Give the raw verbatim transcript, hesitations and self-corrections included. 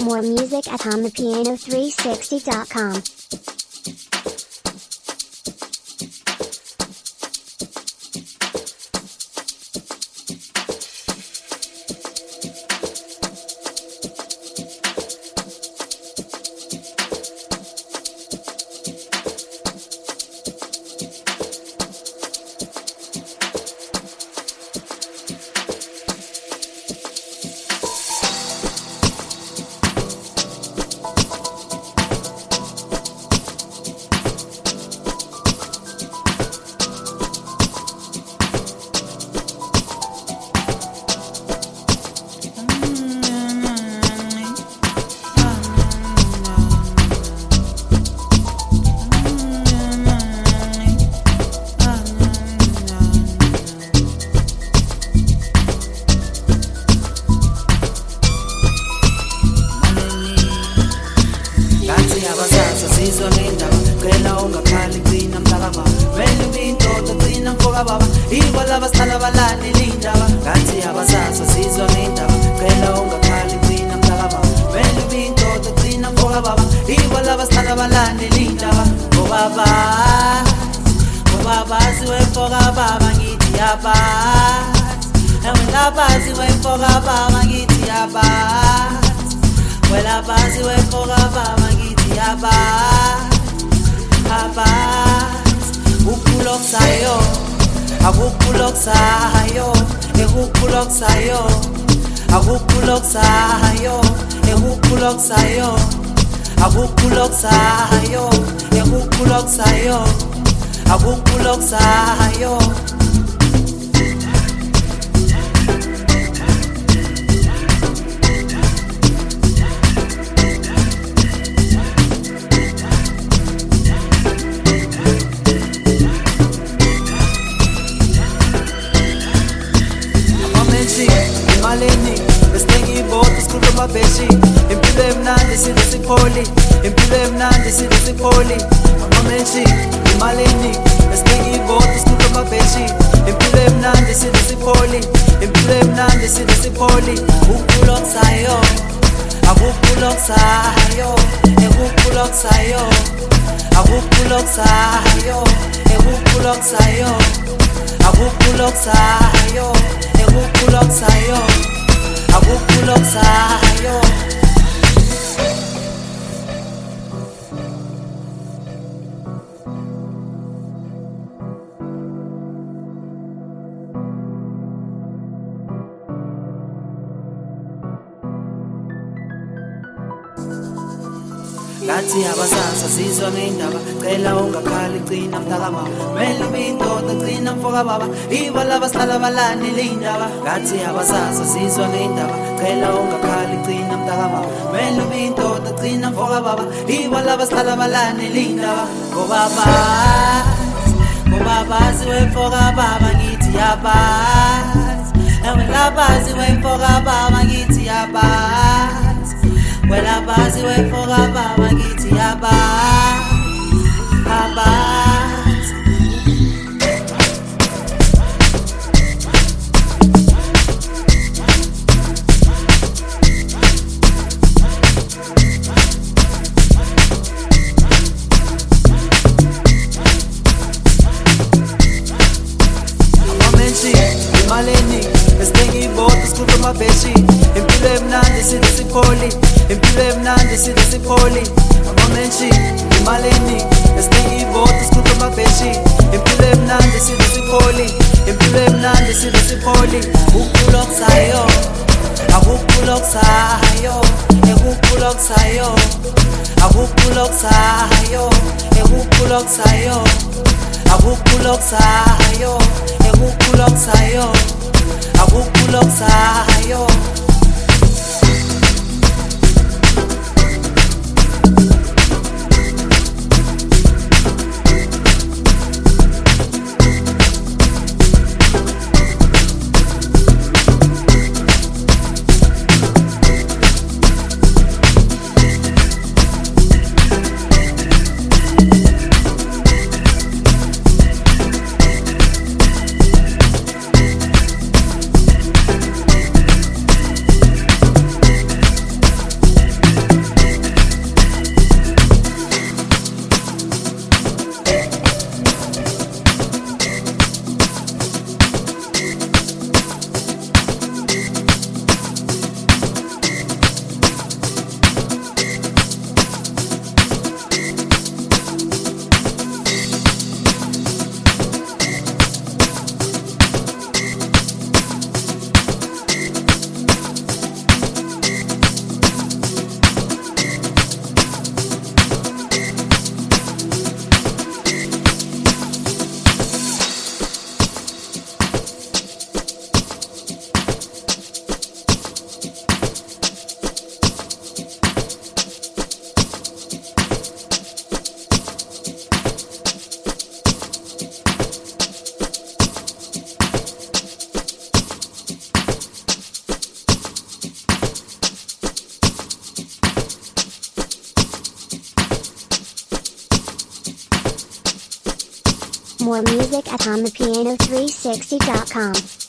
More music at on the piano three sixty dot com. Ngathi abasasa sizwa ngendaba cela ungakhali gcina mntakama mele ubindoda gcina mfoka baba ibo laba sihlala balandela indaba ngathi abasasa sizwa ngendaba cela ungakhali gcina mntakama mele ubindoda gcina mfoka baba ibo laba sihlala balandela indaba ngoba bazi ngoba bazi wemfoka baba ngithi yabazi ewe labazi wemfoka baba ngithi yabazi well, I pass you away for a baba, get ya back, a back. I'm a menshi, maleni, estengi botas kuva mabeshi, impile mnandi sidisi poli. Impilo emnandi sithi sipholi amamenshi imalini esiniki vote sikhupha amabeshi impilo emnandi sithi sipholi impilo emnandi sithi sipholi ukukhula okusayo akukhula okusayo ekukhula okusayo akukhula okusayo ekukhula okusayo akukhula okusayo ekukhula okusayo akukhula okusayo. More music at on the piano three sixty dot com.